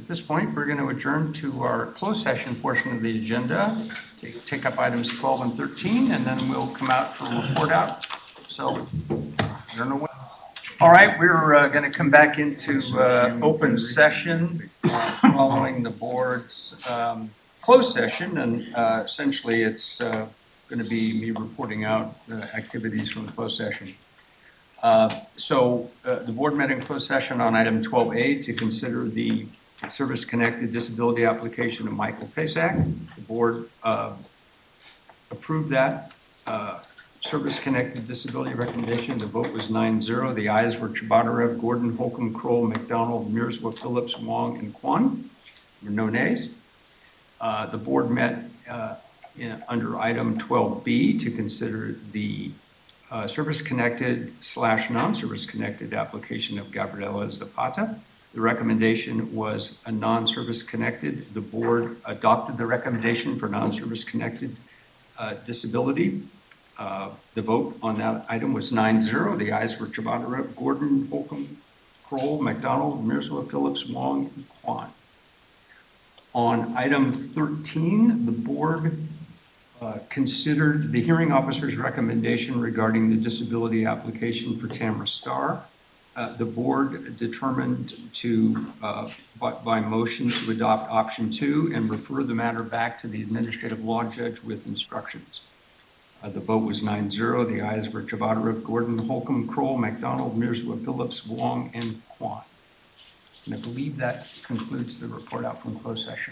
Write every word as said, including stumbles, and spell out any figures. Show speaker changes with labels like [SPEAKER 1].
[SPEAKER 1] this point, we're going to adjourn to our closed session portion of the agenda, take, take up items twelve and thirteen, and then we'll come out for a report out. So, I don't know what. All right, we're uh, going to come back into uh, open session uh, following the board's um, closed session, and uh, essentially it's uh, going to be me reporting out uh, activities from the closed session. Uh, so uh, the board met in closed session on item twelve A to consider the service-connected disability application of Michael Pasak. The board uh, approved that uh, service-connected disability recommendation. The vote was nine zero. The ayes were Chabadarev, Gordon, Holcomb, Kroll, McDonald, Mirswa, Phillips, Wong, and Kwan. There were no nays. Uh, the board met uh, in, under item twelve B to consider the uh, service-connected slash non-service-connected application of Gabriela Zapata. The recommendation was a non-service connected. The board adopted the recommendation for non-service connected uh, disability. Uh, the vote on that item was nine zero. The ayes were Chabadarev, Gordon, Holcomb, Kroll, McDonald, Mirswa, Phillips, Wong, and Kwan. On item thirteen, the board uh, considered the hearing officer's recommendation regarding the disability application for Tamara Starr. Uh, the board determined to, uh, by, by motion, to adopt option two and refer the matter back to the administrative law judge with instructions. Uh, the vote was nine zero. The ayes were Chabadarev, Gordon, Holcomb, Kroll, McDonald, Mirswa, Phillips, Wong, and Kwan. And I believe that concludes the report out from closed session.